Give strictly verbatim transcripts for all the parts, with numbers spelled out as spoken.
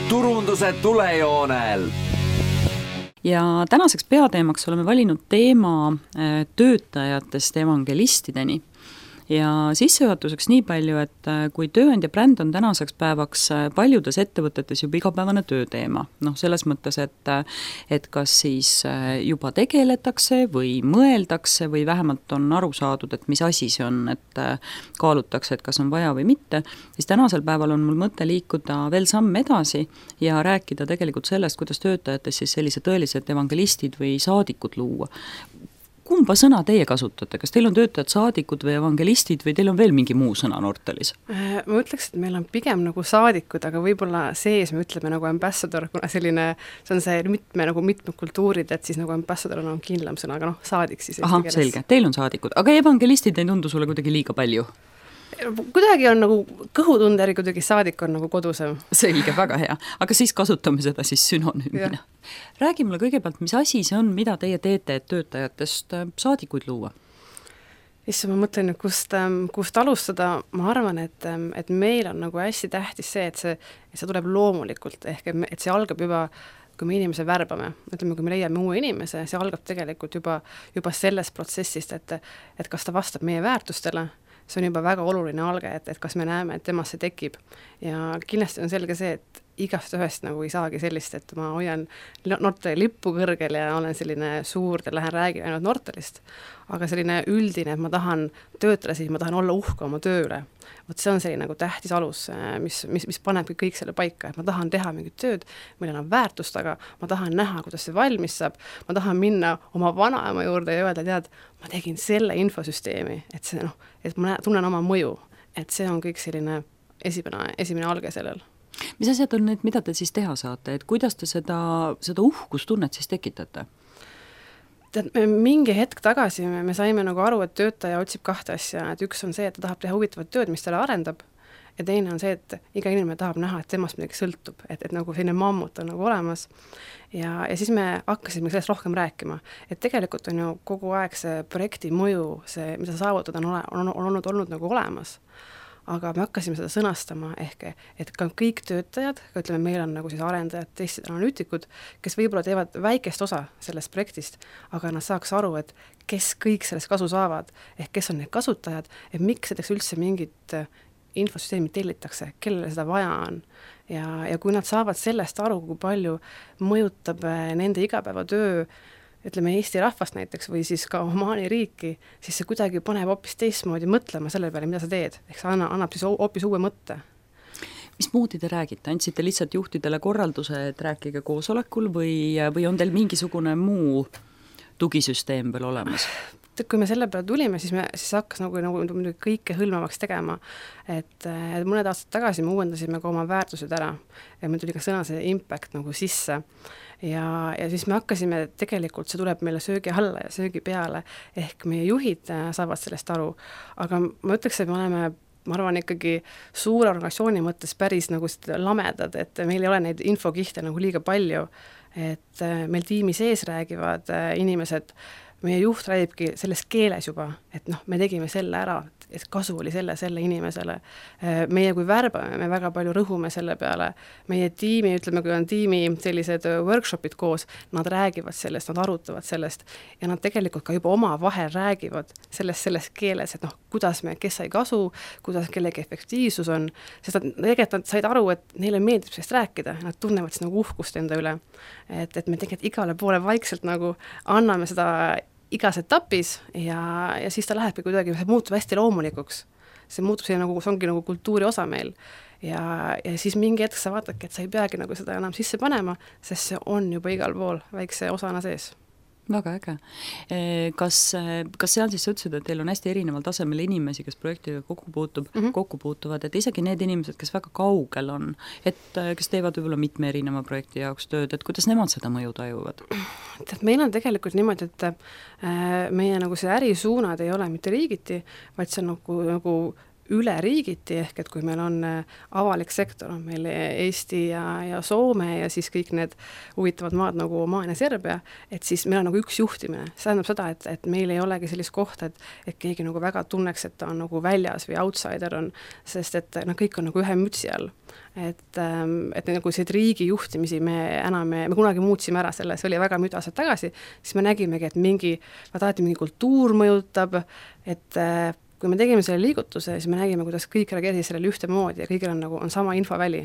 turunduse tulejoonel. Ja tänaseks peateemaks oleme valinud teema töötajatest evangelistideni. Ja sissejuhatuseks nii palju, et kui tööandja bränd on tänaseks päevaks paljudes ettevõtetes juba igapäevane tööteema, noh selles mõttes, et, et kas siis juba tegeletakse või mõeldakse või vähemalt on aru saadud, et mis asi see on, et kaalutakse, et kas on vaja või mitte, siis tänasel päeval on mul mõte liikuda veel samm edasi ja rääkida tegelikult sellest, kuidas töötajates siis sellise tõelised evangelistid või saadikud luua. Kumba sõna teie kasutate? Kas teil on töötajad saadikud või evangelistid või teil on veel mingi muu sõna Nortalis? Ma ütleks, et meil on pigem nagu saadikud, aga võib-olla sees me ütleme nagu ambassador, kuna selline, see on see mitme, nagu mitme kultuurid, et siis nagu ambassador on kindlam sõna, aga noh, saadik siis. Aha, selge, teil on saadikud, aga evangelistid ei tundu sulle kuidagi liiga palju? Kuidagi on nagu kõhutunder, kuidagi saadik on nagu kodusem. Selge, väga hea. Aga siis kasutame seda siis sünonüümina. Räägi mulle kõigepealt, mis asi see on, mida teie teete, et töötajatest saadikuid luua? Issa, ma mõtlen, kust, kust alustada, ma arvan, et, et meil on nagu hästi tähtis see, et see, et see tuleb loomulikult, ehk et see algab juba kui me inimese värbame, ütleme, kui me leiame uue inimese, see algab tegelikult juba, juba sellest protsessist, et, et kas ta vastab meie väärtustele, see on juba väga oluline alge, et, et kas me näeme, et temast see tekib. Ja kindlasti on selge see, et igast ühest nagu ei saagi sellist, et ma hoian Nortali lippu kõrgel ja olen selline suur, ja lähen räägin ainult Nortalist, aga selline üldine, et ma tahan töötada, siis ma tahan olla uhke oma töö üle. Vot see on selline nagu tähtis alus, mis, mis, mis panebki kõik selle paika, et ma tahan teha mingit tööd, millel on väärtust, aga ma tahan näha, kuidas see valmis saab, ma tahan minna oma vanaema juurde ja öelda, tead, ma tegin selle infosüsteemi, et see noh, et ma tunnen oma mõju, et see on kõik selline esimene, esimene alge sellel. Mis asjad on need, mida te siis teha saate, et kuidas te seda, seda uhkustunnet siis tekitate? Tead, mingi hetk tagasi me, me saime nagu aru, et töötaja otsib kahte asja, et üks on see, et ta tahab teha huvitavat tööd, mis talle arendab, ja teine on see, et iga inimene tahab näha, et temast midagi sõltub, et, et nagu selline mammut on nagu olemas. Ja, ja siis me hakkasime sellest rohkem rääkima, et tegelikult on ju kogu aeg see projekti mõju, see, mida sa saavutad, on, ole, on, on olnud, olnud nagu olemas. Aga me hakkasime seda sõnastama ehk, et ka kõik töötajad, ütleme, meil on nagu siis arendajad, teised analüütikud, kes võib-olla teevad väikest osa sellest projektist, aga nad saaks aru, et kes kõik sellest kasu saavad, ehk kes on need kasutajad, et miks näiteks üldse mingit infosüsteemi tellitakse, kellele seda vaja on. Ja, ja kui nad saavad sellest aru, kui palju mõjutab nende igapäevatöö, ütleme Eesti rahvast näiteks või siis ka Omaani riiki, siis see kuidagi paneb hoopis teistmoodi mõtlema selle peale, mida sa teed. Ehk see annab, annab siis hoopis uue mõtte. Mis moodi te räägite? Andsite lihtsalt juhtidele korralduse, et rääkige koosolekul või, või on teil mingisugune muu tugisüsteem veel olemas? Kui me selle peale tulime, siis, me, siis hakkas nagu, nagu kõike hõlmavaks tegema. Et, et mõned aastad tagasi me uuendasime ka oma väärtused ära ja me tuli ka sõna see impact nagu sisse. Ja, ja siis me hakkasime, tegelikult see tuleb meile söögi alla ja söögi peale, ehk meie juhid saavad sellest aru. Aga ma ütleks, et me oleme, ma arvan, ikkagi suure organisatsiooni mõttes päris nagu lamedad, et meil ei ole neid infokihte nagu liiga palju, et meil tiimi sees räägivad inimesed, meie juht räägibki selles keeles juba, et noh, me tegime selle ära, et kasu oli selle, selle inimesele. Meie kui värbame, me väga palju rõhume selle peale. Meie tiimi, ütleme, kui on tiimi sellised workshopid koos, nad räägivad sellest, nad arutavad sellest ja nad tegelikult ka juba oma vahel räägivad sellest, selles keeles, et noh, kuidas me, kes sai kasu, kuidas kellegi efektiivsus on, sest nad tegelikult nad said aru, et neile meeldib sellest rääkida, nad tunnevad siis nagu uhkust enda üle. Et, et me tegelikult igale poole vaikselt nagu anname seda igas etapis ja, ja siis ta lähebki kuidagi, see muutub hästi loomulikuks. See muutub see nagu, see ongi nagu kultuuri osa meil. Ja, ja siis mingi hetk sa vaatadki, et sa ei peagi nagu seda enam sisse panema, sest see on juba igal pool väikse osana sees. Väga äge. Kas, kas seal siis sa ütlesid, et teil on hästi erineval tasemel inimesi, kes projektiga kokku, puutub, mm -hmm. kokku puutuvad, et isegi need inimesed, kes väga kaugel on, et kes teevad võib-olla mitme erineva projekti jaoks tööd, et kuidas nemad seda mõju tajuvad? Meil on tegelikult niimoodi, et meie nagu see ärisuunad ei ole mitte riigiti, vaid see on nagu, nagu üle riigiti, ehk et kui meil on avalik sektor, on meil Eesti ja, ja Soome ja siis kõik need huvitavad maad nagu Omaan ja Serbia, et siis meil on nagu üks juhtimine. See tähendab seda, et, et meil ei olegi sellist kohta, et, et keegi nagu väga tunneks, et ta on nagu väljas või outsider on, sest et no kõik on nagu ühe mütsi all. Et, et nagu see riigi juhtimisi me enam, me, me kunagi muutsime ära selle, see oli väga mitu aastat tagasi, siis me nägimegi, et mingi, vaadati mingi kultuur mõjutab, et kui me tegime selle liigutuse, siis me nägime, kuidas kõik reageerisid sellele ühtemoodi ja kõigil on, nagu, on sama infoväli.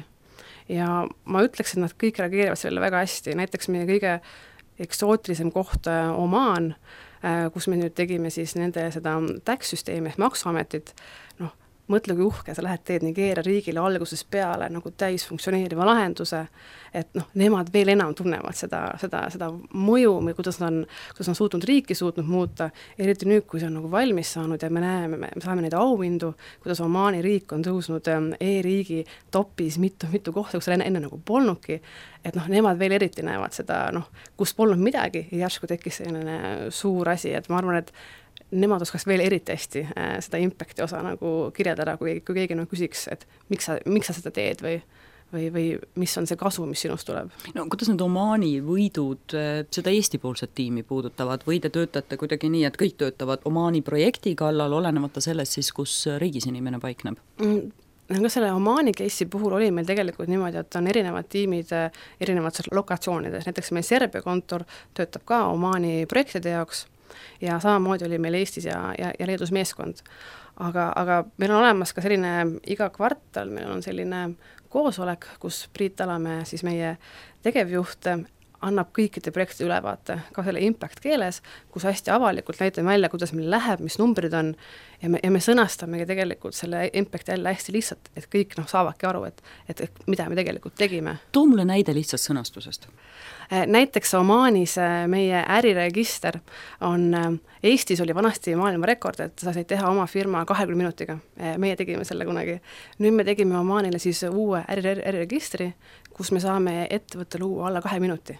Ja ma ütleks, et nad kõik reageerivad sellele väga hästi, näiteks meie kõige eksootilisem koht Omaan, kus me nüüd tegime siis nende seda tax-süsteemi ehk maksuametit, noh, mõtle, kui uhke, sa lähed teed Nigeeria riigile algusest peale nagu täisfunktsioneeriva lahenduse, et noh, nemad veel enam tunnevad seda, seda, seda mõju, kuidas nad on, kuidas on suutnud riiki suutnud muuta, eriti nüüd, kui see on nagu valmis saanud ja me näeme, me saame neid auhindu, kuidas Omaani riik on tõusnud e-riigi topis mitu-mitu kohta, kus enne, enne nagu polnudki, et noh, nemad veel eriti näevad seda, noh, kus polnud midagi ja järsku tekkis selline suur asi, et ma arvan, et nemad oskaks veel eriti hästi äh, seda impacti osa nagu kirjeldada, kui, kui keegi no, küsiks, et miks sa, miks sa seda teed või, või, või mis on see kasu, mis sinust tuleb. No kuidas need Omaani võidud seda Eesti-poolset tiimi puudutavad või te töötate kuidagi nii, et kõik töötavad Omaani projekti kallal, olenemata sellest siis, kus riigis inimene paikneb? Mm. Aga selle Omaani case'i puhul oli meil tegelikult niimoodi, et on erinevad tiimid erinevates lokatsioonides, näiteks meil Serbia kontor töötab ka Omaani projektide jaoks ja samamoodi oli meil Eestis ja, ja, ja Leedus meeskond. Aga, aga meil on olemas ka selline iga kvartal, meil on selline koosolek, kus Priit Alamäe, siis meie tegevjuht, annab kõikide projektide ülevaate, ka selle impact keeles, kus hästi avalikult näitame välja, kuidas meil läheb, mis numbrid on, ja me, ja me sõnastamegi tegelikult selle impact jälle hästi lihtsalt, et kõik noh, saavadki aru, et, et, et mida me tegelikult tegime. Too mulle näide lihtsast sõnastusest. Näiteks Omaanis meie äriregister on, Eestis oli vanasti maailma rekord, et sa said teha oma firma kahekümne minutiga. Meie tegime selle kunagi. Nüüd me tegime Omaanile siis uue äriregistri, kus me saame ettevõtte luua alla kahe minuti.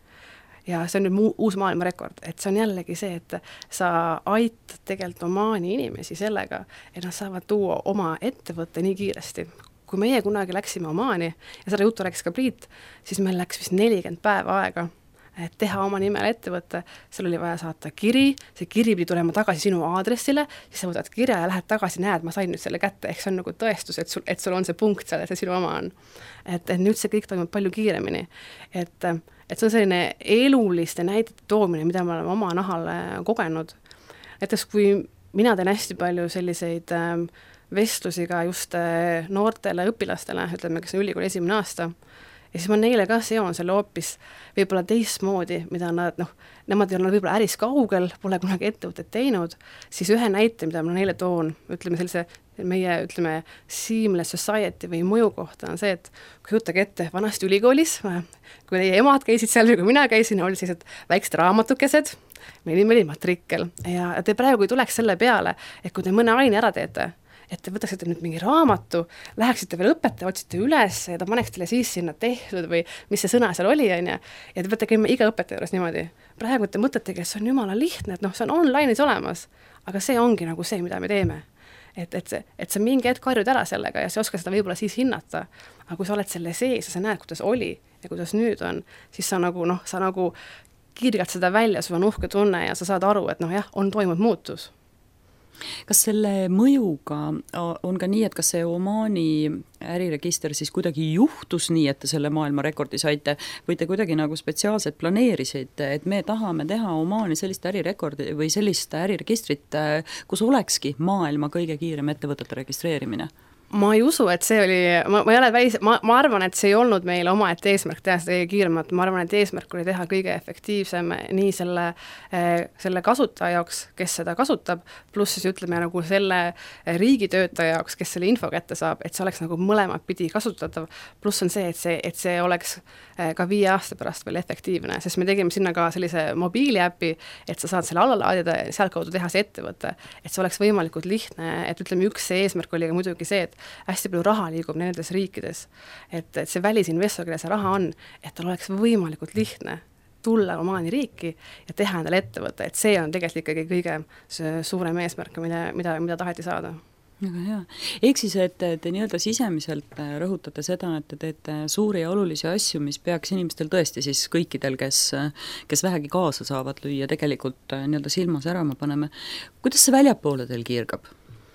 Ja see on nüüd muu, uus maailma rekord, et see on jällegi see, et sa aitad tegelikult Omaani inimesi sellega, et nad saavad tuua oma ettevõtte nii kiiresti. Kui meie kunagi läksime Omaani, ja seda juttu rääkis ka Priit, siis meil läks vist nelikümmend päeva aega, et teha oma nimel ettevõtte, seal oli vaja saata kiri, see kiri pidi tulema tagasi sinu aadressile, siis sa võtad kirja ja lähed tagasi, näed, ma sain nüüd selle kätte, ehk see on nagu tõestus, et sul, et sul on see punkt seal, et see sinu oma on. Et, et nüüd see kõik toimub palju kiiremini. Et, et see on selline eluliste näidete toomine, mida me oleme oma nahal kogenud. Näiteks kui mina teen hästi palju selliseid ähm, vestlusi ka just noortele õpilastele, ütleme, kes on ülikooli esimene aasta, ja siis ma neile ka seon selle hoopis võib-olla teistmoodi, mida nad, noh, nemad ei ole võib-olla äris kaugel, pole kunagi ettevõtet teinud, siis ühe näite, mida ma neile toon, ütleme sellise meie, ütleme, seamless society või mõju kohta on see, et kui jutage ette vanasti ülikoolis, kui teie emad käisid seal või kui mina käisin, oli sellised väiksed raamatukesed, meil oli matrikkel ja te praegu ei tuleks selle peale, et kui te mõne aine ära teete, et te võtaksite nüüd mingi raamatu, läheksite veel õpetaja, otsite üles ja ta paneks teile siis sinna tehtud või mis see sõna seal oli, on ja, ja te peate käima iga õpetaja juures niimoodi. Praegu te mõtletegi, et see on jumala lihtne, et noh, see on online'is olemas, aga see ongi nagu see, mida me teeme. Et, et, see, et sa mingi hetk harjud ära sellega ja sa oska seda võib-olla siis hinnata, aga kui sa oled selle sees ja sa näed, kuidas oli ja kuidas nüüd on, siis sa nagu, noh, sa nagu kirgad seda välja, sul on uhke tunne ja sa saad aru, et noh jah, on toimunud muutus. Kas selle mõjuga on ka nii, et kas see Omaani äriregister siis kuidagi juhtus nii, et te selle maailma rekordi saite või te kuidagi nagu spetsiaalselt planeerisite, et me tahame teha Omaani sellist ärirekordi või sellist äriregistrit, kus olekski maailma kõige kiirem ettevõtete registreerimine? Ma ei usu, et see oli, ma, ma ei ole välis, ma, ma arvan, et see ei olnud meil oma et eesmärk teha seda kõige kiiremat, ma arvan, et eesmärk oli teha kõige efektiivsem nii selle, selle kasutaja jaoks, kes seda kasutab, pluss siis ütleme nagu selle riigitöötaja jaoks, kes selle info kätte saab, et see oleks nagu mõlemad pidi kasutatav, pluss on see, et see, et see oleks ka viie aasta pärast veel efektiivne, sest me tegime sinna ka sellise mobiiliäpi, et sa saad selle alla laadida ja sealt kaudu teha see ettevõte, et see oleks võimalikult lihtne, et ütleme, üks see eesmärk oli ka muidugi see, et hästi palju raha liigub nendes riikides, et, et see välisinvestor, kelle see raha on, et tal oleks võimalikult lihtne tulla Omaani riiki ja teha endale ettevõtte, et see on tegelikult ikkagi kõige suurem eesmärk, mida, mida, mida taheti saada. Väga hea. Ehk siis, et te nii-öelda sisemiselt rõhutate seda, et te teete suuri ja olulisi asju, mis peaks inimestel tõesti siis kõikidel, kes, kes vähegi kaasa saavad lüüa, tegelikult nii-öelda silma särama paneme. Kuidas see väljapoole teil kiirgab?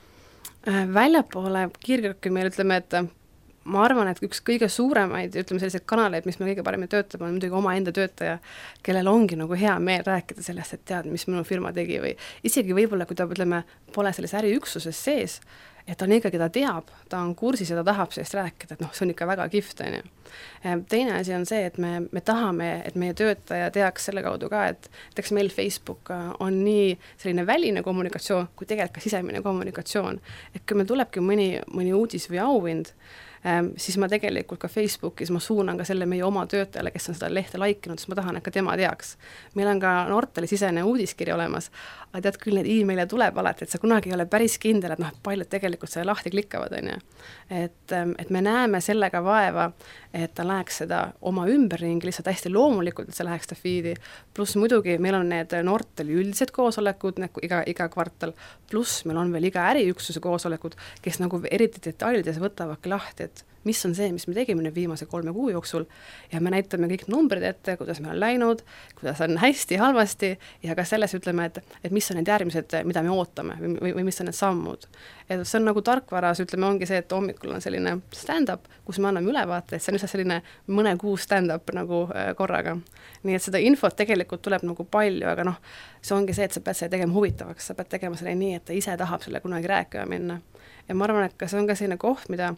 Väljapoole kiirgabki meil, ütleme, et ma arvan, et üks kõige suuremaid, ütleme selliseid kanaleid, mis me kõige paremini töötame, on muidugi oma enda töötaja, kellel ongi nagu hea meel rääkida sellest, et tead, mis minu firma tegi või isegi võib-olla, kui ta, ütleme, pole selles äriüksuses sees, et ta on ikkagi, ta teab, ta on kursis ja ta tahab sellest rääkida, et noh, see on ikka väga kihvt, on ju. Teine asi on see, et me, me tahame, et meie töötaja teaks selle kaudu ka, et näiteks meil Facebook on nii selline väline kommunikatsioon, kui tegelikult ka sisemine kommunikatsioon. Et kui meil tulebki mõni, mõni uudis või auhind, Ähm, siis ma tegelikult ka Facebookis, ma suunan ka selle meie oma töötajale, kes on seda lehte laikinud, siis ma tahan, et ka tema teaks. Meil on ka Nortali sisene uudiskiri olemas, aga tead küll, need e-maile tuleb alati, et sa kunagi ei ole päris kindel, et noh, paljud tegelikult selle lahti klikkavad, on ju. Et, et me näeme sellega vaeva, et ta läheks seda oma ümberringi lihtsalt hästi loomulikult, et see läheks ta feedi. Pluss muidugi meil on need Nortali üldised koosolekud iga, iga kvartal, pluss meil on veel iga äriüksuse koosolekud, kes nagu eriti detailides võtavadki lahti, et mis on see, mis me tegime nüüd viimase kolme kuu jooksul ja me näitame kõik numbrid ette, kuidas meil on läinud, kuidas on hästi, halvasti ja ka selles ütleme, et, et mis on need järgmised, mida me ootame või, või mis on need sammud. Et see on nagu tarkvaras, ütleme, ongi see, et hommikul on selline stand-up, kus me anname ülevaate, et see on lihtsalt selline mõne kuu stand-up nagu korraga. Nii et seda infot tegelikult tuleb nagu palju, aga noh, see ongi see, et sa pead selle tegema huvitavaks, sa pead tegema selle nii, et ta ise tahab selle kunagi rääkima minna. Ja ma arvan, et ka see on ka selline koht, mida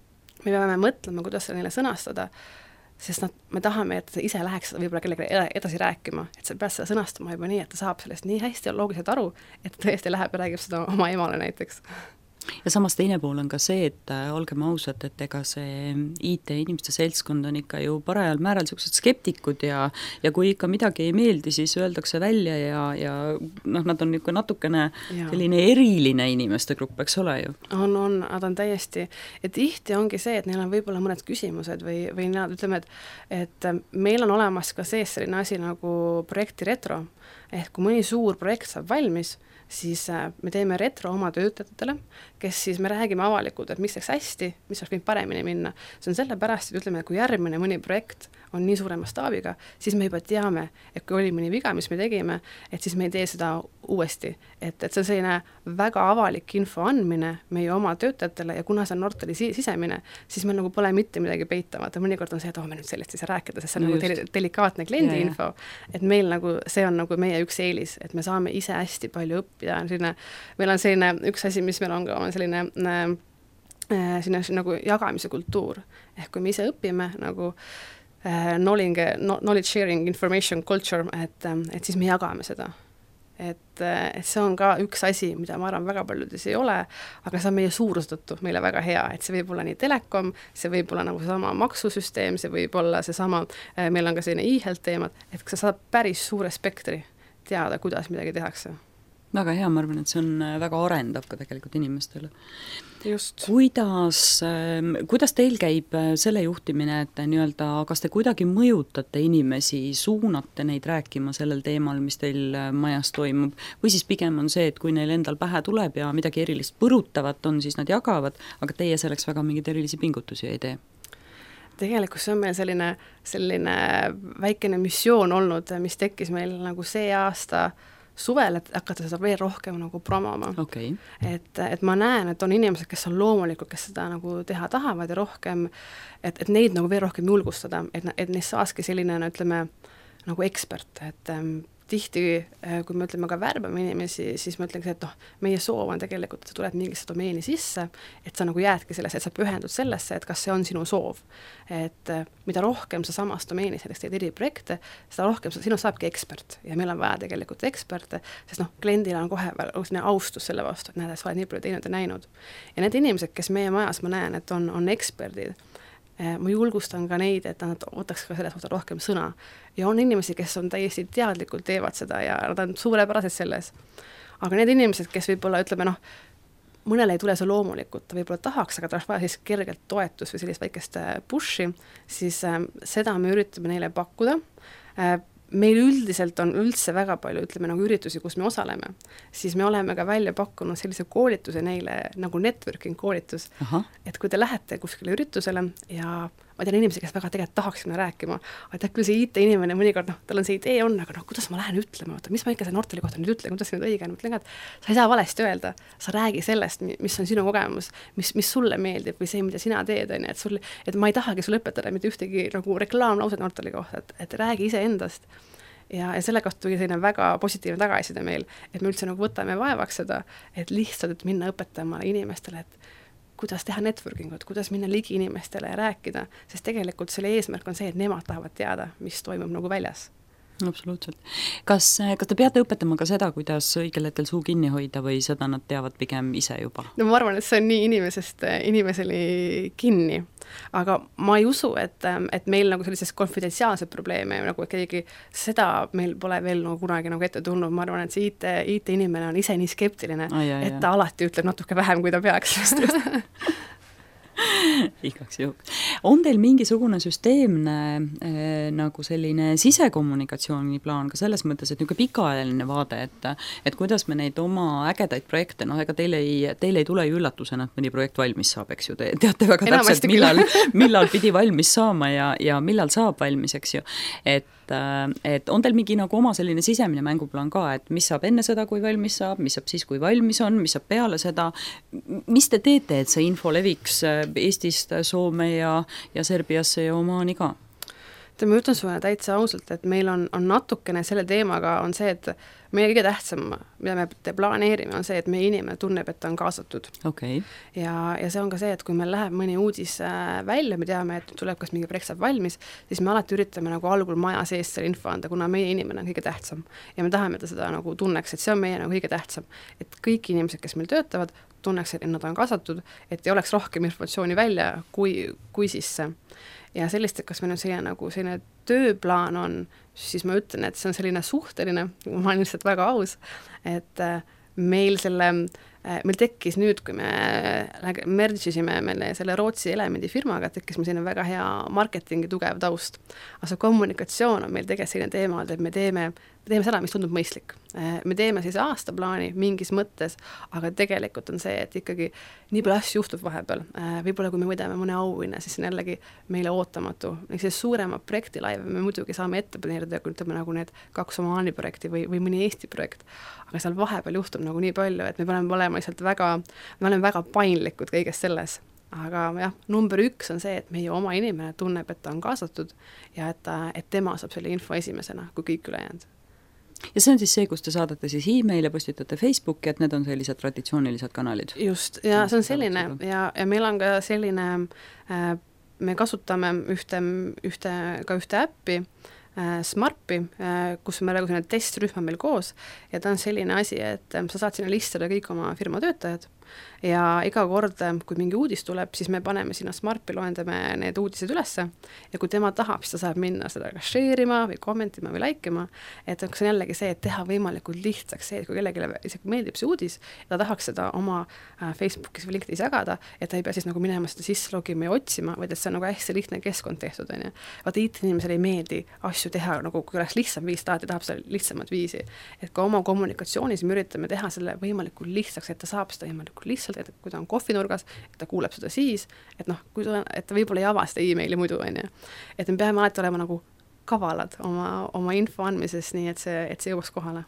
me peame mõtlema, kuidas seda neile sõnastada, sest nad, me tahame, et ta ise läheks seda võib-olla kellegi edasi rääkima, et sa pead seda sõnastama juba nii, et ta saab sellest nii hästi ja loogiliselt aru, et ta tõesti läheb ja räägib seda oma emale näiteks. Ja samas teine pool on ka see, et äh, olgem ausad, et ega see I T-inimeste seltskond on ikka ju parajal määral sellised skeptikud ja, ja kui ikka midagi ei meeldi, siis öeldakse välja ja, ja noh, nad on ikka natukene ja. Selline eriline inimeste grupp, eks ole ju? On, on, nad on täiesti, et tihti ongi see, et neil on võib-olla mõned küsimused või, või nad ütleme, et, et meil on olemas ka sees selline asi nagu projekti retro, ehk kui mõni suur projekt saab valmis, siis me teeme retro oma töötajatele, kes siis me räägime avalikult, et mis läks hästi, mis oleks võinud paremini minna. See on sellepärast, et ütleme, et kui järgmine mõni projekt on nii suurema staabiga, siis me juba teame, et kui oli mõni viga, mis me tegime, et siis me ei tee seda uuesti. Et, et see on selline väga avalik info andmine meie oma töötajatele ja kuna see on Nortali sisemine, siis meil nagu pole mitte midagi peitama. Mõnikord on see, et oh, me nüüd sellest ei saa rääkida, sest see on no nagu del- delikaatne kliendi ja, info. Et meil nagu, see on nagu meie üks eelis, et me saame ise hästi palju õppida. Selline, meil on selline üks asi, mis meil on ka, on selline äh, selline nagu jagamise kultuur. Ehk kui me ise õpime nagu knowledge sharing information culture, et, et siis me jagame seda. Et, et see on ka üks asi, mida ma arvan väga paljudes ei ole, aga see on meie suurus tõttu meile väga hea, et see võib olla nii telekom, see võib olla nagu sama maksusüsteem, see võib olla see sama, meil on ka selline e-health teemad, et sa saad päris suure spektri teada, kuidas midagi tehakse. Väga hea, ma arvan, et see on väga arendav ka tegelikult inimestele. Just. Kuidas, kuidas teil käib selle juhtimine, et nii-öelda, kas te kuidagi mõjutate inimesi, suunate neid rääkima sellel teemal, mis teil majas toimub, või siis pigem on see, et kui neil endal pähe tuleb ja midagi erilist põrutavat on, siis nad jagavad, aga teie selleks väga mingeid erilisi pingutusi ei tee? Tegelikult see on meil selline, selline väikene missioon olnud, mis tekkis meil nagu see aasta suvel, et hakata seda veel rohkem nagu promoma. Okay. Et, et ma näen, et on inimesed, kes on loomulikult, kes seda nagu teha tahavad ja rohkem, et, et neid nagu veel rohkem julgustada, et, et neist saaski selline, ütleme, nagu ekspert, et ähm, tihti, kui me ütleme ka värbame inimesi, siis ma ütlen, et noh, meie soov on tegelikult, et sa tuled mingisse domeeni sisse, et sa nagu jäädki sellesse, et sa pühendud sellesse, et kas see on sinu soov. Et mida rohkem sa samas domeenis selleks teed eri projekte, seda rohkem sa, sinu saabki ekspert ja meil on vaja tegelikult eksperte, sest noh, kliendil on kohe austus selle vastu, et näed, sa oled nii palju teinud ja näinud. Ja need inimesed, kes meie majas ma näen, et on, on eksperdid, ma julgustan ka neid, et nad võtaks ka selles kohta rohkem sõna. Ja on inimesi, kes on täiesti teadlikult teevad seda ja nad on suurepärased selles. Aga need inimesed, kes võib-olla ütleme, noh, mõnele ei tule see loomulikult, ta võib-olla tahaks, aga ta oleks vaja siis kergelt toetus või sellist väikest pushi, siis äh, seda me üritame neile pakkuda. Äh, meil üldiselt on üldse väga palju, ütleme nagu üritusi, kus me osaleme, siis me oleme ka välja pakkunud sellise koolituse neile nagu networking koolitus, Aha. et kui te lähete kuskile üritusele ja ma tean inimesi, kes väga tegelikult tahaks minna rääkima, et äkki see I T-inimene mõnikord, noh, tal on see idee on, aga noh, kuidas ma lähen ütlema, oota, mis ma ikka see noorteli kohta nüüd ütlen, kuidas see nüüd õige on, mõtlen ka, et sa ei saa valesti öelda, sa räägi sellest, mis on sinu kogemus, mis, mis sulle meeldib või see, mida sina teed, on, et, sul, et ma ei tahagi sulle õpetada mitte ühtegi nagu reklaamlauset noorteli kohta, et, et räägi ise endast. Ja, ja selle kohta tuli selline väga positiivne tagasiside meil, et me üldse nagu võtame vaevaks seda, et lihtsalt et minna õpetama inimestele, et kuidas teha networkingut, kuidas minna ligi inimestele ja rääkida, sest tegelikult selle eesmärk on see, et nemad tahavad teada, mis toimub nagu väljas. Absoluutselt. Kas, kas te peate õpetama ka seda, kuidas õigel hetkel suu kinni hoida või seda nad teavad pigem ise juba? No ma arvan, et see on nii inimesest inimesele kinni, aga ma ei usu, et, et meil nagu sellisest konfidentsiaalset probleeme, nagu keegi seda meil pole veel nagu kunagi nagu ette tulnud, ma arvan, et see I T, I T-inimene on ise nii skeptiline, oh, jah, et ta jah. alati ütleb natuke vähem, kui ta peaks. igaks juhuks. On teil mingisugune süsteemne eh, nagu selline sisekommunikatsiooni plaan ka selles mõttes, et niisugune pikaajaline vaade, et, et kuidas me neid oma ägedaid projekte, noh ega teil ei, teil ei tule ju üllatusena, et mõni projekt valmis saab, eks ju, te teate väga täpselt, millal, millal pidi valmis saama ja, ja millal saab valmis, eks ju, et et on teil mingi nagu oma selline sisemine mänguplaan ka, et mis saab enne seda, kui valmis saab, mis saab siis, kui valmis on, mis saab peale seda, mis te teete, et see info leviks Eestist Soome ja, ja Serbiasse ja Omaani ka? Ma ütlen sulle täitsa ausalt, et meil on, on natukene selle teemaga on see, et meie kõige tähtsam, mida me planeerime, on see, et meie inimene tunneb, et ta on kaasatud. Okay. Ja, ja see on ka see, et kui meil läheb mõni uudis välja, me teame, et tuleb kas mingi projekt saab valmis, siis me alati üritame nagu algul maja sees selle info anda, kuna meie inimene on kõige tähtsam. Ja me tahame ta seda nagu tunneks, et see on meie nagu kõige tähtsam. Et kõik inimesed, kes meil töötavad, tunneks, et nad on kaasatud, et ei oleks rohkem informatsiooni välja kui, kui sisse. Ja sellist, et kas meil on selline, nagu selline tööplaan on, siis ma ütlen, et see on selline suhteline, ma olen lihtsalt väga aus, et meil selle, meil tekkis nüüd, kui me mergisime meile selle Rootsi elemendi firmaga, tekkis meil selline väga hea marketingi tugev taust. Aga see kommunikatsioon on meil tegelikult selline teema, et me teeme, me teeme seda, mis tundub mõistlik. Me teeme siis aastaplaani mingis mõttes, aga tegelikult on see, et ikkagi nii palju asju juhtub vahepeal. Võib-olla kui me võidame mõne auhinna, siis on jällegi meile ootamatu. See suurema projekti laive me muidugi saame ette planeerida, kui ütleme nagu need kaks Omaani projekti või, või mõni Eesti projekt. Aga seal vahepeal juhtub nagu nii palju, et me peame olema lihtsalt väga, me oleme väga painlikud kõigest selles. Aga jah, number üks on see, et meie oma inimene tunneb, et ta on kaasatud ja et, ta, et tema saab selle info esimesena, kui kõik ülejäänud. Ja see on siis see, kus te saadate siis e-mail ja postitate Facebooki, et need on sellised traditsioonilised kanalid. Just, ja see on selline ja, ja meil on ka selline, äh, me kasutame ühte, ühte, ka ühte äppi, äh, Smarpi, äh, kus me praegu selline testrühma meil koos ja ta on selline asi, et äh, sa saad sinna listada kõik oma firma töötajad ja iga kord, kui mingi uudis tuleb, siis me paneme sinna Smarpi, loendame need uudised ülesse ja kui tema tahab, siis ta saab minna seda ka share'ima või kommentima või laikima, et see on jällegi see, et teha võimalikult lihtsaks see, et kui kellelegi isegi meeldib see uudis ja ta tahaks seda oma Facebookis või LinkedInis jagada, et ta ei pea siis nagu minema seda sisse logima ja otsima, vaid et see on nagu hästi lihtne keskkond tehtud, on ju. Vaata I T-inimesele ei meeldi asju teha, nagu kui oleks lihtsam viis, ta tahab seda lihtsamat viisi. Et ka oma kommunikatsioonis me üritame teha selle võimalikult lihtsaks, et ta saab seda võimalikult lihtsalt, et kui ta on kohvinurgas, et ta kuuleb seda siis, et noh, kui ta, et ta võib-olla ei ava seda e-maili muidu, on ju. Et me peame alati olema nagu kavalad oma, oma info andmises, nii et see, et see jõuaks kohale.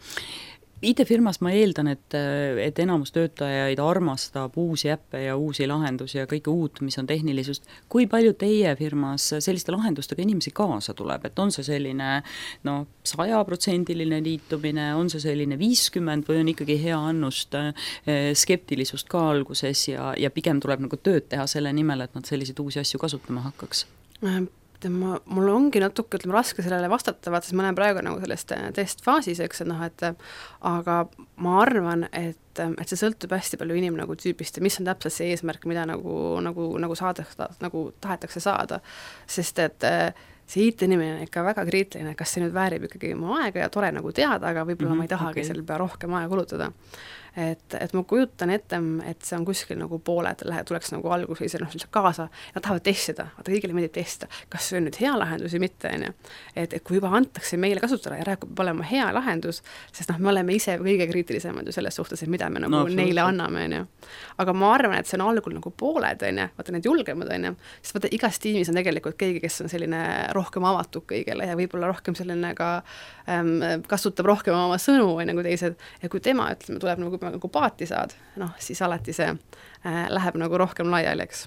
I T-firmas ma eeldan, et, et enamus töötajaid armastab uusi äppe ja uusi lahendusi ja kõike uut, mis on tehnilisust. Kui palju teie firmas selliste lahendustega inimesi kaasa tuleb? Et on see selline no, sajaprotsendiline liitumine, on see selline viiskümmend või on ikkagi hea annust skeptilisust ka alguses ja, ja pigem tuleb nagu tööd teha selle nimel, et nad selliseid uusi asju kasutama hakkaks? Ma, mul ongi natuke ütleme, raske sellele vastata, vaat, sest ma olen praegu nagu sellest testfaasis, eks, et noh, et aga ma arvan, et, et see sõltub hästi palju inimene nagu tüübist ja mis on täpselt see eesmärk, mida nagu, nagu, nagu, saada, nagu tahetakse saada, sest et see I T-inimene on ikka väga kriitiline, kas see nüüd väärib ikkagi mu aega ja tore nagu teada, aga võib-olla mm-hmm, ma ei tahagi okay. selle pea rohkem aega kulutada. et, et ma kujutan ette, et see on kuskil nagu pooled, lähe, tuleks nagu algus või see noh, kaasa, nad tahavad testida, vaata kõigile meeldib testida, kas see on nüüd hea lahendus või mitte, on ju. Et, et kui juba antakse meile kasutada ja rääkub olema hea lahendus, sest noh, me oleme ise kõige kriitilisemad ju selles suhtes, et mida me nagu no, neile anname, on ju. Aga ma arvan, et see on algul nagu pooled, on ju, vaata need julgemad, on ju, sest vaata igas tiimis on tegelikult keegi, kes on selline rohkem avatud kõigele ja võib-olla rohkem selline ka ähm, kasutab rohkem oma sõnu või nagu teised, ja kui tema, ütleme, tuleb nagu, nagu paati saad, noh, siis alati see äh, läheb nagu rohkem laiali, eks.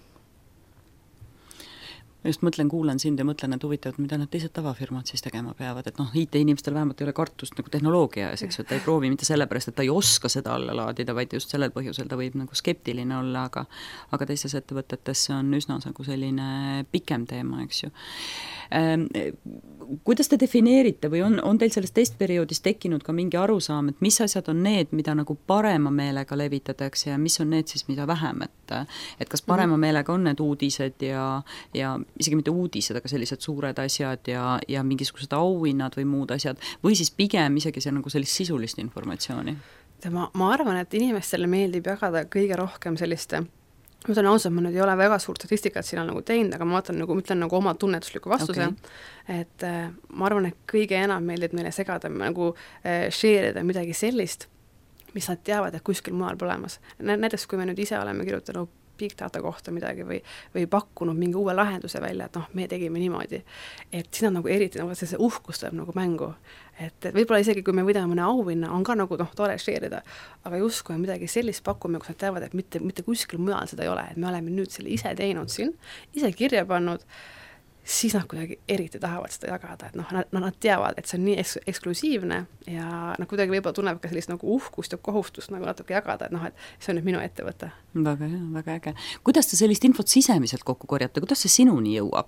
Ma just mõtlen, kuulan sind ja mõtlen, et huvitavad, mida need teised tavafirmad siis tegema peavad, et noh, I T-inimestel vähemalt ei ole kartust nagu tehnoloogia ees, eks, et ta ei proovi mitte sellepärast, et ta ei oska seda alla laadida, vaid just sellel põhjusel ta võib nagu skeptiline olla, aga aga teistes ettevõtetes see on üsna nagu selline pikem teema, eks ju. Ähm, kuidas te defineerite või on, on teil sellest testperioodis tekkinud ka mingi arusaam, et mis asjad on need, mida nagu parema meelega levitatakse ja mis on need siis, mida vähem, et, et kas parema meelega on need uudised ja, ja isegi mitte uudised, aga sellised suured asjad ja, ja mingisugused auhinnad või muud asjad, või siis pigem isegi see nagu sellist sisulist informatsiooni? Ma, ma arvan, et inimestele meeldib jagada kõige rohkem selliste, ma ütlen ausalt, ma nüüd ei ole väga suurt statistikat siin nagu teinud, aga ma vaatan, nagu, ütlen nagu oma tunnetusliku vastuse, okay. Et äh, ma arvan, et kõige enam meeldib meile segada, nagu äh, share'ida midagi sellist, mis nad teavad, et kuskil mujal pole olemas. Näiteks, kui me nüüd ise oleme kirjutanud big data kohta midagi või, või pakkunud mingi uue lahenduse välja, et noh, me tegime niimoodi. Et siin on nagu eriti, nagu see uhkus tuleb nagu mängu. Et, et võib-olla isegi, kui me võidame mõne auhinna, on ka nagu noh, tore share'ida, aga just kui midagi sellist pakume, kus nad teavad, et mitte, mitte kuskil mujal seda ei ole, et me oleme nüüd selle ise teinud siin, ise kirja pannud, siis nad kuidagi eriti tahavad seda jagada, et noh, nad, nad teavad, et see on nii eks- eksklusiivne ja nad kuidagi võib-olla tunneb ka sellist nagu uhkust ja kohustust nagu natuke jagada, et noh, et see on nüüd minu ettevõte. Väga hea, väga äge. Kuidas te sellist infot sisemiselt kokku korjate, kuidas see sinuni jõuab?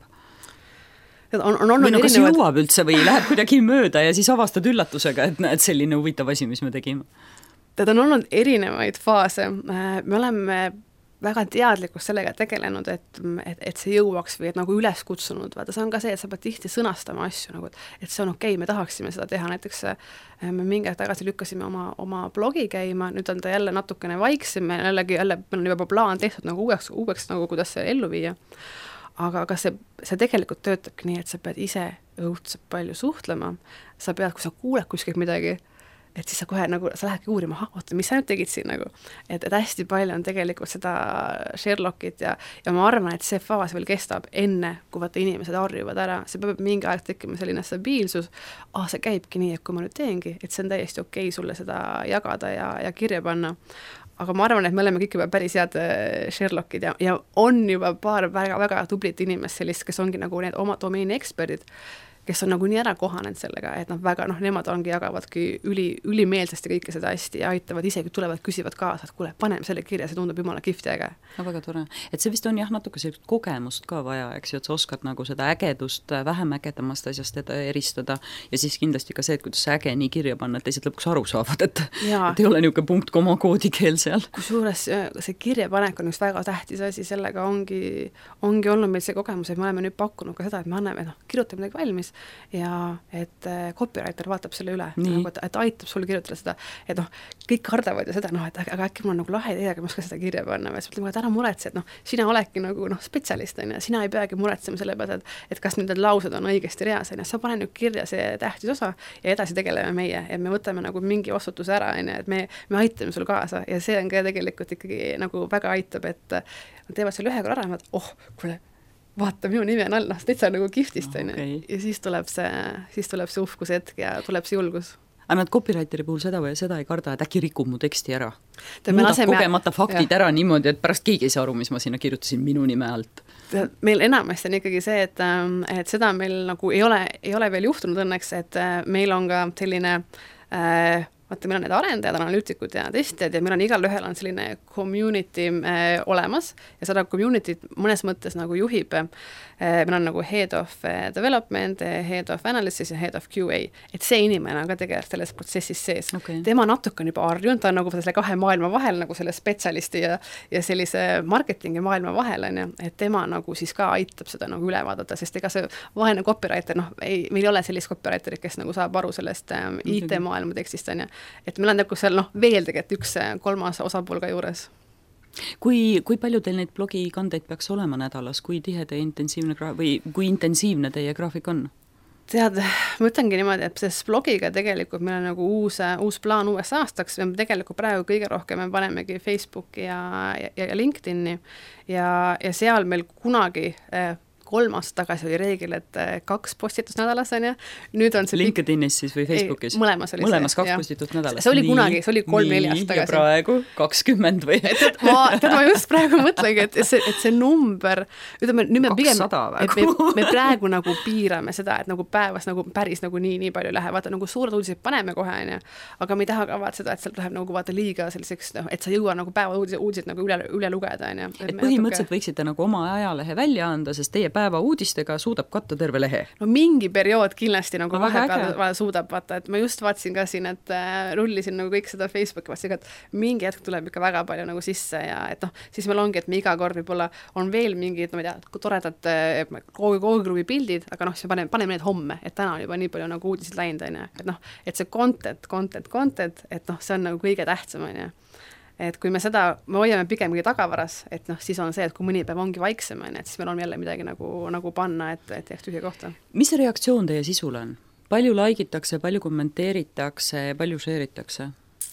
On, on olnud või no kas erinevad... jõuab üldse või läheb kuidagi mööda ja siis avastad üllatusega, et näed selline huvitav asi, mis me tegime? Tead, on olnud erinevaid faase. Me oleme väga teadlikult sellega tegelenud, et, et, et see jõuaks või et nagu üles kutsunud. Vaata, see on ka see, et sa pead tihti sõnastama asju, nagu, et see on okei, okay, me tahaksime seda teha. Näiteks me mingi aeg tagasi lükkasime oma, oma blogi käima, nüüd on ta jälle natukene vaiksem, me jällegi, jälle, meil on juba plaan tehtud nagu uueks, uueks nagu, kuidas see ellu viia. Aga, aga see, see tegelikult töötabki nii, et sa pead ise õudselt palju suhtlema. Sa pead, kui sa kuuled kuskilt midagi, et siis sa kohe nagu, sa lähedki uurima, ah, oota, mis sa nüüd tegid siin nagu, et, et hästi palju on tegelikult seda Sherlockit ja, ja ma arvan, et see faas veel kestab enne, kui vaata inimesed harjuvad ära, see peab mingi aeg tekkima selline stabiilsus, ah, see käibki nii, et kui ma nüüd teengi, et see on täiesti okei okay sulle seda jagada ja, ja kirja panna, aga ma arvan, et me oleme kõik juba päris head Sherlockid ja, ja on juba paar väga, väga tublit inimest sellist, kes ongi nagu need oma domeeni eksperdid, kes on nagu nii ära kohanenud sellega, et noh, väga, noh, nemad ongi jagavadki üli, ülimeelsesti kõike seda hästi ja aitavad isegi, tulevad, küsivad kaasa, et kuule, paneme selle kirja, see tundub jumala kihvti äge. No väga tore. Et see vist on jah, natuke sellist kogemust ka vaja, eks ju, et sa oskad nagu seda ägedust vähem ägedamast asjast eristada ja siis kindlasti ka see, et kuidas see äge nii kirja panna, et teised lõpuks aru saavad, et, et ei ole niisugune punkt koma koodikeel seal. Kusjuures see kirjapanek on üks väga tähtis asi, sellega ongi, ongi olnud meil see kogemus, et me oleme nüüd pakkunud ka seda, et me anname, noh, kirjutame midagi valmis ja et copywriter vaatab selle üle, nagu, et, et aitab sul kirjutada seda, et noh, kõik kardavad ju seda, noh, et aga äkki mul on nagu lahe idee, aga ma oskan seda kirja panna, ja siis mõtleme, et ära muretse, et noh, sina oledki nagu noh, spetsialist, on, ja sina ei peagi muretsema selle peale, et, et kas need laused on õigesti reas, on, ja sa pane nüüd kirja see tähtis osa ja edasi tegeleme meie, ja me võtame nagu mingi vastutuse ära, on, et me, me aitame sul kaasa ja see on ka tegelikult ikkagi nagu väga aitab, et nad teevad selle ühe korra ära, et oh, kuule, vaata, minu nimi on all, noh, täitsa nagu kihvtist, on no, okay. Ja siis tuleb see, siis tuleb see uhkuse hetk ja tuleb see julgus. Aga nad copywriteri puhul seda või seda ei karda, et äkki rikub mu teksti ära. Muudab kogemata faktid ja. Ära niimoodi, et pärast keegi ei saa aru, mis ma sinna kirjutasin minu nime alt. Meil enamasti on ikkagi see, et, et seda meil nagu ei ole, ei ole veel juhtunud õnneks, et meil on ka selline äh, vaata, meil on need arendajad, analüütikud ja testijad ja meil on igal ühel on selline community äh, olemas ja seda community mõnes mõttes nagu juhib äh, meil on nagu head of development, head of analysis ja head of Q A, et see inimene on ka tegelikult selles protsessis sees. Okay. Tema natuke on juba harjunud, ta on nagu selle kahe maailma vahel nagu selle spetsialisti ja, ja sellise marketingi maailma vahel, on ju, et tema nagu siis ka aitab seda nagu üle vaadata, sest ega see vaene copywriter, noh, ei, meil ei ole sellist copywriterit, kes nagu saab aru sellest ähm, I T-maailma tekstist, on ju, et meil on nagu seal noh, veel tegelikult üks kolmas osapool ka juures. Kui, kui palju teil neid blogikandeid peaks olema nädalas, kui tihede intensiivne gra- või kui intensiivne teie graafik on? Tead, ma ütlengi niimoodi, et sest blogiga tegelikult meil on nagu uus, uus plaan uueks aastaks, me tegelikult praegu kõige rohkem me panemegi Facebooki ja, ja, ja LinkedIni ja, ja seal meil kunagi eh, kolm aastat tagasi oli reegel, et kaks postitust nädalas on ja nüüd on see LinkedInis siis või Facebookis? Ei, mõlemas oli mõlemas see. kaks jah. Postitust nädalas. See oli nii, kunagi, see oli kolm-neli aastat tagasi. Ja praegu kakskümmend või? Et, ma, tead, ma just praegu mõtlengi, et see, et see number, ütleme, nüüd me pigem, et me, me praegu nagu piirame seda, et nagu päevas nagu päris nagu nii, nii palju ei lähe, vaata nagu suured uudised paneme kohe, on ja, aga me ei taha ka vaata seda, et sealt läheb nagu vaata liiga selliseks, et sa jõua nagu päeva uudised, uudised nagu üle, üle lugeda, on ja. Et põhimõtteliselt natuke... võiksite nagu oma ajalehe välja anda, sest teie päeva uudistega suudab katta terve lehe. No mingi periood kindlasti nagu vahepeal suudab vaata, et ma just vaatasin ka siin, et äh, rullisin nagu kõik seda Facebooki vaatasin, et mingi hetk tuleb ikka väga palju nagu sisse ja et noh, siis meil ongi, et me iga kord võib-olla on veel mingid, no ma ei tea, toredad äh, koogiklubi pildid, aga noh, siis me paneme, paneme need homme, et täna on juba nii palju nagu uudised läinud, on ja, et noh, et see content, content, content, et noh, see on nagu kõige tähtsam, on ja. Et kui me seda, me hoiame pigemgi tagavaras, et noh, siis on see, et kui mõni päev ongi vaiksem, et siis meil on jälle midagi nagu, nagu panna, et, et jääks tühja kohta. Mis see reaktsioon teie sisule on? Palju laigitakse, palju kommenteeritakse, palju share'itakse?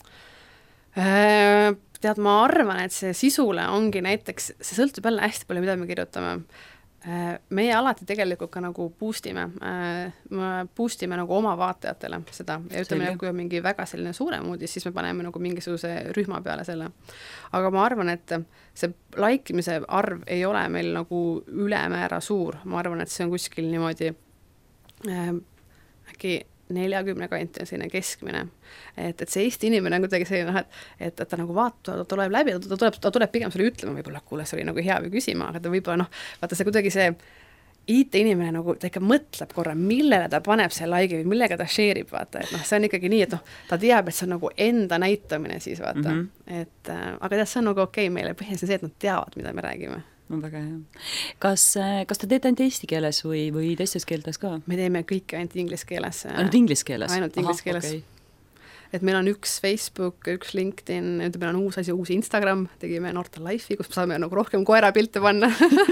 Tead, ma arvan, et see sisule ongi näiteks, see sõltub jälle hästi palju, mida me kirjutame. Meie alati tegelikult ka nagu boostime, me boostime nagu oma vaatajatele seda ja ütleme, et kui on mingi väga selline suurem uudis, siis me paneme nagu mingisuguse rühma peale selle. Aga ma arvan, et see laikimise arv ei ole meil nagu ülemäära suur, ma arvan, et see on kuskil niimoodi äh, äkki neljakümne kanti on selline keskmine. Et, et see Eesti inimene on kuidagi selline, et, et, et ta nagu vaatab, ta tuleb läbi, ta tuleb, ta tuleb pigem sulle ütlema, võib-olla kuule, see oli nagu hea või küsima, aga ta võib-olla noh, vaata see kuidagi see I T-inimene nagu, ta ikka mõtleb korra, millele ta paneb see like või millega ta share'ib, vaata, et noh, see on ikkagi nii, et noh, ta teab, et see on nagu enda näitamine siis, vaata, mm -hmm. et äh, aga tead, see on nagu okei okay meile, põhiliselt see, et nad teavad, mida me räägime. No väga hea. Kas, kas te teete ainult eesti keeles või, või teistes keeltes ka? Me teeme kõik ainult inglis keeles. Ainult inglis keeles? Ainult inglis Aha, keeles. Okay. Et meil on üks Facebook, üks LinkedIn, nüüd meil on uus asi, uus Instagram, tegime Nortal Life'i, kus me saame nagu rohkem koera pilte panna.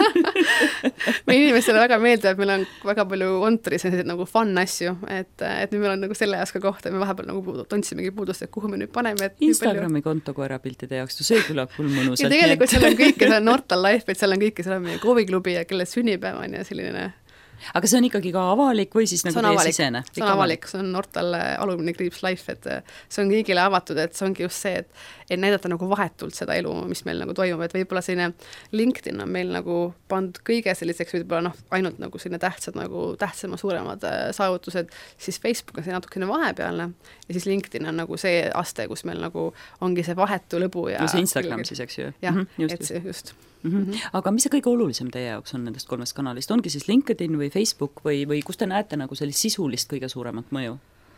Meie inimestele väga meeldib, et meil on väga palju kontoris nagu fun asju, et, et nüüd meil on nagu selle jaoks ka kohta, me vahepeal nagu tondsimegi puudust, et kuhu me nüüd paneme. Et Instagrami konto koera piltide jaoks, see küllab küll mõnusalt. Ja tegelikult seal on kõike, seal on Nortal Life, et seal on kõike, seal on meie koviklubi ja kelle sünnipäev on ja selline. Aga see on ikkagi ka avalik või siis nagu teie sisene? See on avalik, see on Nortal alumni kriips life, et see on kõigile avatud, et see ongi just see, et, et näidata nagu vahetult seda elu, mis meil nagu toimub, et võib-olla selline LinkedIn on meil nagu pandud kõige selliseks võib-olla noh, ainult nagu selline tähtsad nagu tähtsama suuremad saavutused, siis Facebook on see natukene vahepealne ja siis LinkedIn on nagu see aste, kus meil nagu ongi see vahetu lõbu ja... No see Instagram siis, eks ju? Jah, mm -hmm, just, et see just. Mm -hmm. Aga mis see kõige olulisem teie jaoks on nendest kolmest kanalist? Ongi siis LinkedIn või Facebook või, või kus te näete nagu sellist sisulist kõige suuremat mõju?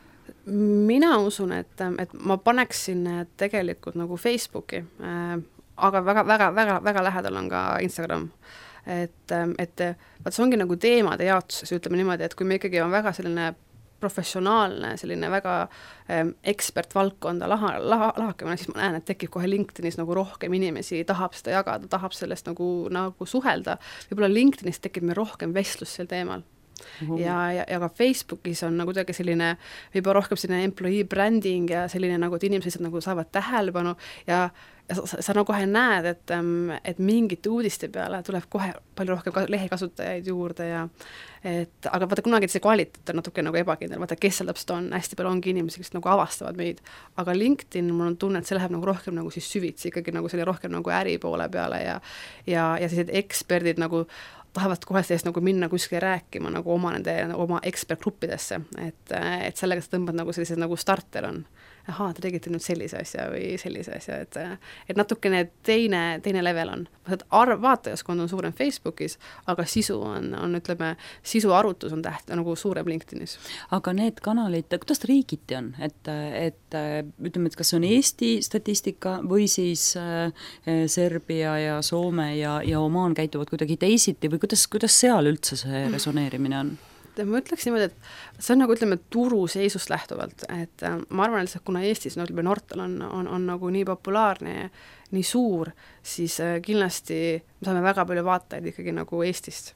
Mina usun, et, et ma paneksin tegelikult nagu Facebooki, äh, aga väga, väga, väga, väga lähedal on ka Instagram. Et, et vaat see ongi nagu teemade jaotuses, ütleme niimoodi, et kui me ikkagi on väga selline professionaalne, selline väga ähm, ekspertvaldkonda laha, laha, lahakemine, siis ma näen, et tekib kohe LinkedInis nagu rohkem inimesi, tahab seda jagada, tahab sellest nagu, nagu suhelda. Võib-olla LinkedInis tekib meil rohkem vestlust sel teemal. Uhum. Ja, ja, ja ka Facebookis on nagu tõegi selline, võib-olla rohkem selline employee branding ja selline nagu, et inimesed nagu saavad tähelepanu ja, ja sa, sa nagu kohe näed, et, et mingite uudiste peale tuleb kohe palju rohkem lehekasutajaid juurde ja et, aga vaata kunagi see kvaliteet on natuke nagu ebakindel, vaata kes seal täpselt on, hästi palju ongi inimesi, kes nagu avastavad meid, aga LinkedIn, mul on tunne, et see läheb nagu rohkem nagu siis süvitsi, ikkagi nagu selle rohkem nagu äri poole peale ja, ja, ja sellised eksperdid nagu tahavad kohe sellest nagu minna kuskile rääkima nagu oma nende, nagu oma ekspertgruppidesse, et, et sellega sa tõmbad nagu sellised nagu starter on. Ahaa, te tegite nüüd sellise asja või sellise asja, et, et natukene teine, teine level on. Arv, vaatajaskond on suurem Facebookis, aga sisu on, on ütleme, sisu arutus on täht, nagu suurem LinkedInis. Aga need kanalid, kuidas ta riigiti on? Et, et ütleme, et kas see on Eesti statistika või siis äh, Serbia ja Soome ja, ja Omaan käituvad kuidagi teisiti või kuidas, kuidas seal üldse see resoneerimine on? ma ütleks niimoodi, et see on nagu ütleme turu seisust lähtuvalt, et ma arvan, et kuna Eestis no, ütleme, Nortal on, on, on nagu nii populaarne, nii suur, siis kindlasti me saame väga palju vaatajaid ikkagi nagu Eestist.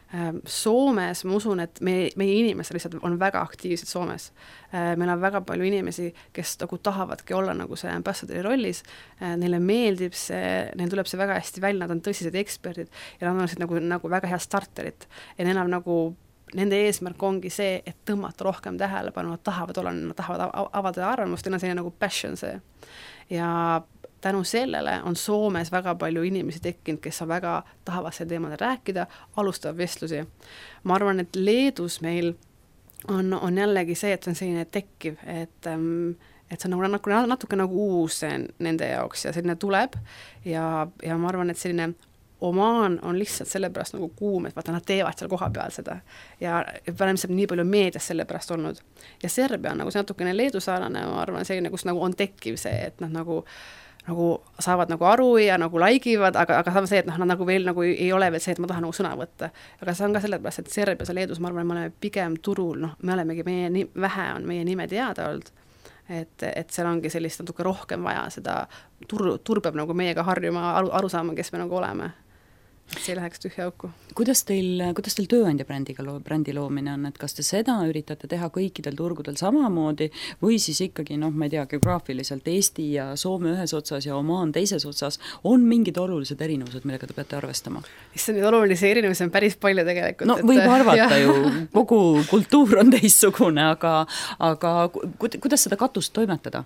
Soomes ma usun, et meie, meie inimesed lihtsalt on väga aktiivsed Soomes. Meil on väga palju inimesi, kes nagu tahavadki olla nagu see ambassadori rollis, neile meeldib see, neil tuleb see väga hästi välja, nad on tõsised eksperdid ja nad on nagu, nagu väga hea starterid ja neil on nagu nende eesmärk ongi see, et tõmmata rohkem tähelepanu, nad tahavad olla, nad tahavad avada arvamust, neil on selline nagu passion see. Ja tänu sellele on Soomes väga palju inimesi tekkinud, kes on väga, tahavad selle teemade rääkida, alustavad vestlusi. Ma arvan, et Leedus meil on, on jällegi see, et see on selline tekkiv, et, et see on nagu, natuke, natuke nagu uus nende jaoks ja selline tuleb ja, ja ma arvan, et selline Omaan on lihtsalt sellepärast nagu kuum, et vaata, nad teevad seal koha peal seda ja parem saab nii palju meedias sellepärast olnud. Ja Serbia on nagu see natukene Leedu saarane, ma arvan, selline, kus nagu on tekkiv see, et nad nagu nagu saavad nagu aru ja nagu laigivad, aga, aga saame see, et noh, nad nagu veel nagu ei ole veel see, et ma tahan nagu sõna võtta. Aga see on ka sellepärast, et Serbias ja Leedus, ma arvan, me oleme pigem turul, noh, me olemegi, meie nii, vähe on meie nime teada olnud, et, et seal ongi sellist natuke rohkem vaja seda, tur, tur peab nagu meiega harjuma, aru, aru saama, kes me nagu oleme. Et see läheks tühja auku. Kuidas teil, kuidas teil tööandja brändiga loo, brändi loomine on, et kas te seda üritate teha kõikidel turgudel samamoodi või siis ikkagi, noh, ma ei tea, geograafiliselt Eesti ja Soome ühes otsas ja Omaan teises otsas on mingid olulised erinevused, millega te peate arvestama? Issa neid olulisi erinevusi on päris palju tegelikult. No võib arvata ju, kogu kultuur on teistsugune, aga, aga kuidas seda katust toimetada?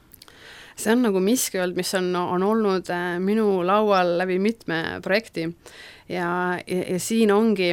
See on nagu miski olnud, mis on, on olnud minu laual läbi mitme projekti ja, ja, ja siin ongi,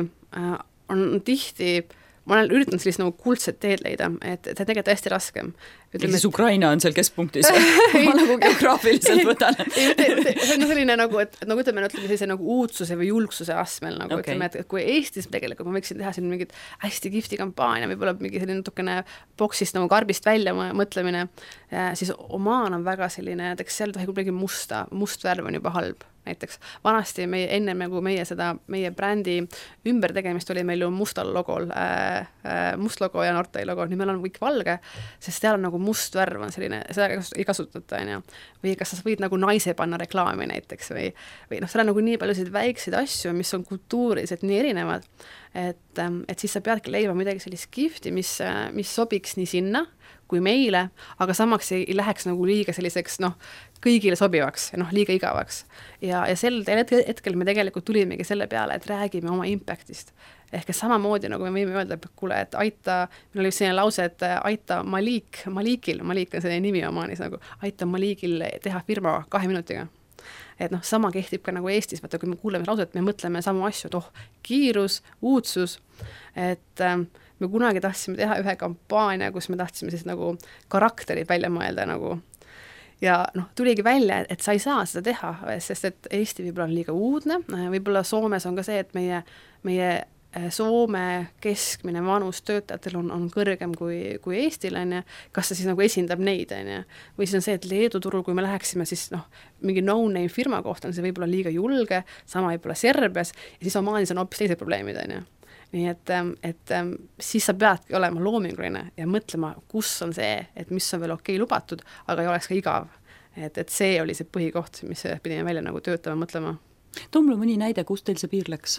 on tihti, ma olen üritanud sellist nagu kuldset teed leida, et see on tegelikult hästi raskem. Ütleme, siis Ukraina on seal keskpunktis. Ma nagu geograafiliselt võtan. See on selline nagu, et nagu ütleme, ütleme sellise nagu uudsuse või julgsuse astmel, nagu okay. Ütleme, et kui Eestis tegelikult ma võiksin teha siin mingit hästi kihvti kampaania, võib-olla mingi selline natukene boksist nagu karbist välja mõtlemine, siis Omaan on väga selline, et eks seal tohi kuidagi musta, must värv on juba halb. Näiteks vanasti meie, enne nagu meie seda, meie brändi ümbertegemist oli meil ju mustal logol, äh, äh, must logo ja Nortali logo, nüüd meil on kõik valge, sest seal on nagu must värv on selline, seda ei kasutata, on ju. Või kas sa võid nagu naise panna reklaami näiteks või, või noh, seal on nagu nii paljusid väikseid asju, mis on kultuuriliselt nii erinevad, et, et siis sa peadki leima midagi sellist gifti, mis, mis sobiks nii sinna kui meile, aga samaks ei, ei läheks nagu liiga selliseks, noh, kõigile sobivaks ja noh, liiga igavaks. Ja, ja sel hetkel me tegelikult tulimegi selle peale, et räägime oma impactist. Ehk samamoodi, nagu me võime öelda, et kuule, et aita, meil oli selline lause, et aita Malik, Malikil, Malik on selline nimi Omaanis, nagu aita Malikil teha firma kahe minutiga. Et noh, sama kehtib ka nagu Eestis, vaata, kui me kuuleme lause, et me mõtleme samu asju, et oh, kiirus, uudsus, et ähm, me kunagi tahtsime teha ühe kampaania, kus me tahtsime siis nagu karakterid välja mõelda nagu ja noh, tuligi välja, et sa ei saa seda teha, sest et Eesti võib-olla on liiga uudne, võib-olla Soomes on ka see, et meie, meie Soome keskmine vanus töötajatel on, on kõrgem kui, kui Eestil, on ja kas see siis nagu esindab neid, on ja või siis on see, et Leedu turul, kui me läheksime siis noh, mingi no-name firma kohta on see võib-olla liiga julge, sama võib-olla Serbias ja siis Omaanis on hoopis teised probleemid, on ja nii et, et siis sa peadki olema loominguline ja mõtlema, kus on see, et mis on veel okei lubatud, aga ei oleks ka igav. Et, et see oli see põhikoht, mis pidime välja nagu töötama, mõtlema. Too mulle mõni näide, kus teil see piir läks?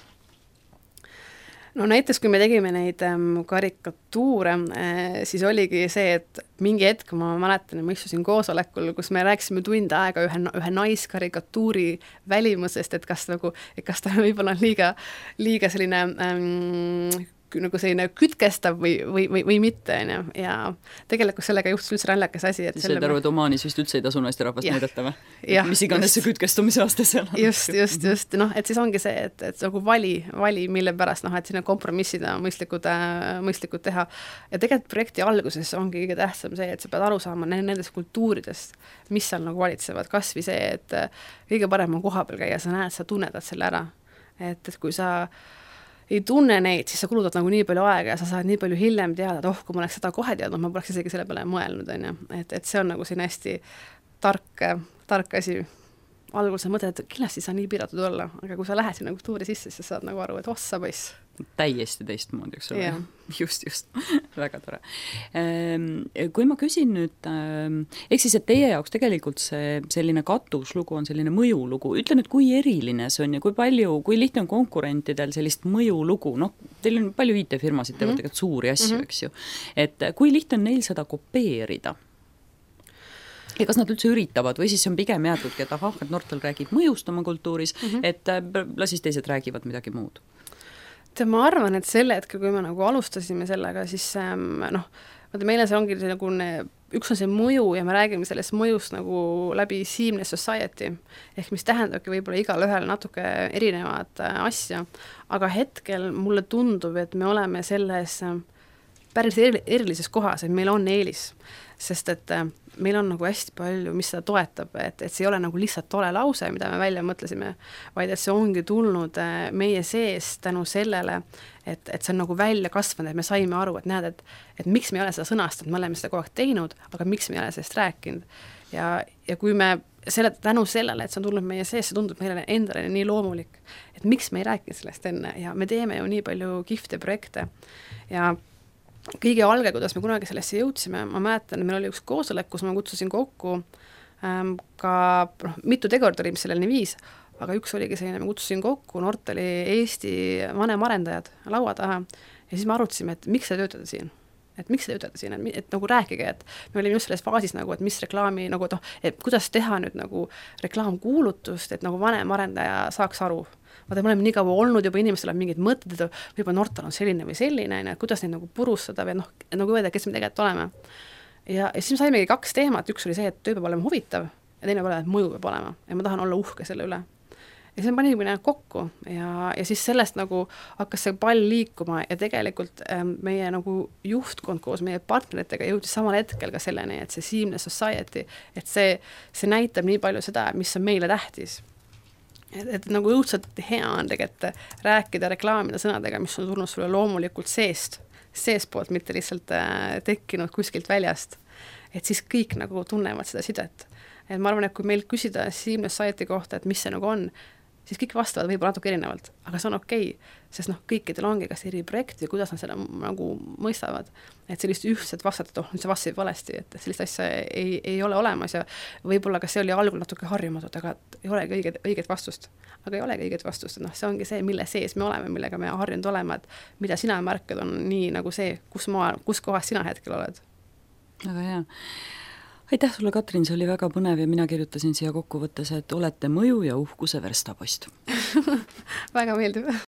No näiteks, kui me tegime neid ähm, karikatuure, äh, siis oligi see, et mingi hetk ma mäletan, ma istusin koosolekul, kus me rääkisime tund aega ühe, ühe naiskarikatuuri välimusest, et kas, nagu, et kas ta võib-olla on liiga, liiga selline ähm, nagu selline kütkestav või, või, või, või mitte, on ju. Ja tegelikult sellega juhtus üldse rännakas asi. Et selle arvad, Omaanis vist üldse ei tasu naisterahvast näidata või? Mis iganes see kütkestumise aasta seal on. Just, just, just. Noh, et siis ongi see, et, et nagu vali, vali, mille pärast, noh, et sinna kompromissida mõistlikud, mõistlikud teha. Ja tegelikult projekti alguses ongi kõige tähtsam see, et sa pead aru saama nendest kultuuridest, mis seal nagu valitsevad. Kas või see, et kõige parem on koha peal käia, sa näed, sa tunnedad selle ära. Et, et kui sa ei tunne neid, siis sa kulutad nagu nii palju aega ja sa saad nii palju hiljem teada, et oh, kui ma oleks seda kohe teadnud, ma poleks isegi selle peale mõelnud, on ju. Et, et see on nagu siin hästi tark, tark asi. Algul sa mõtled, et kindlasti saa nii piiratud olla, aga kui sa lähed sinna kultuuri sisse, siis sa saad nagu aru, et ossa poiss, täiesti teistmoodi, eks ole yeah. just, just, väga tore. Kui ma küsin nüüd, ehk siis, et teie jaoks tegelikult see selline katuslugu on selline mõjulugu, ütle nüüd, kui eriline see on ja kui palju, kui lihtne on konkurentidel sellist mõjulugu, noh, teil on palju I T-firmasid, teevad tegelikult suuri asju, mm -hmm. eks ju, et kui lihtne on neil seda kopeerida? Ja kas nad üldse üritavad või siis see on pigem jäetudki, et ahah, et Nortal räägib mõjust oma kultuuris, mm -hmm. et la siis teised räägivad midagi muud? Ma arvan, et selle hetkel, kui me nagu alustasime sellega, siis noh, meile see ongi see nagu ne, üks on see mõju ja me räägime sellest mõjust nagu läbi Seamless Society, ehk mis tähendabki võib-olla igale ühele natuke erinevat asja, aga hetkel mulle tundub, et me oleme selles päris erilises kohas, et meil on eelis, sest et meil on nagu hästi palju, mis seda toetab, et, et see ei ole nagu lihtsalt tore lause, mida me välja mõtlesime, vaid et see ongi tulnud meie sees tänu sellele, et, et see on nagu välja kasvanud, et me saime aru, et näed, et, et miks me ei ole seda sõnastanud, me oleme seda kogu aeg teinud, aga miks me ei ole sellest rääkinud. Ja, ja kui me selle, tänu sellele, et see on tulnud meie sees, see tundub meile endale nii loomulik, et miks me ei rääkinud sellest enne ja me teeme ju nii palju kihvte projekte ja kõige alge, kuidas me kunagi sellesse jõudsime, ma mäletan, meil oli üks koosolek, kus ma kutsusin kokku ähm, ka noh, mitu tegurit oli, mis selleni viis, aga üks oligi selline, ma kutsusin kokku Nortali Eesti vanemarendajad laua taha ja siis me arutasime, et miks te töötate siin, et miks te töötate siin, et, et nagu rääkige, et me olime just selles faasis nagu, et mis reklaami, nagu noh, et kuidas teha nüüd nagu reklaamkuulutust, et nagu vanemarendaja saaks aru. Vaata, me oleme nii kaua olnud juba, inimestel on mingid mõtted, et võib-olla Nortal on selline või selline, et kuidas neid nagu purustada või noh, nagu öelda, kes me tegelikult oleme. Ja, ja siis me saimegi kaks teemat, üks oli see, et töö peab olema huvitav ja teine peab olema, et mõju peab olema ja ma tahan olla uhke selle üle. Ja siis me panime need kokku ja, ja siis sellest nagu hakkas see pall liikuma ja tegelikult ähm, meie nagu juhtkond koos meie partneritega jõudis samal hetkel ka selleni, et see Seamless Society, et see, see näitab nii palju seda, mis on meile tähtis. Et, et nagu õudselt hea on tegelikult rääkida, reklaamida sõnadega, mis on tulnud sulle loomulikult seest, seespoolt, mitte lihtsalt äh, tekkinud kuskilt väljast. Et siis kõik nagu tunnevad seda sidet. Et ma arvan, et kui meil küsida Seamless Society kohta, et mis see nagu on, siis kõik vastavad võib-olla natuke erinevalt, aga see on okei, sest noh, kõikidel ongi kas eri projekti, kuidas nad seda nagu mõistavad, et sellist ühtset vastat, et oh, see vastab valesti, et sellist asja ei, ei ole olemas ja võib-olla ka see oli algul natuke harjumatud, aga ei olegi õiget, õiget vastust, aga ei olegi õiget vastust, et noh, see ongi see, mille sees me oleme, millega me harjunud olema, et mida sina märkad on nii nagu see, kus, maa, kus kohas sina hetkel oled. Väga hea. Aitäh sulle, Katrin, see oli väga põnev ja mina kirjutasin siia kokkuvõttes, et olete mõju ja uhkuse verstapost. Väga meeldib.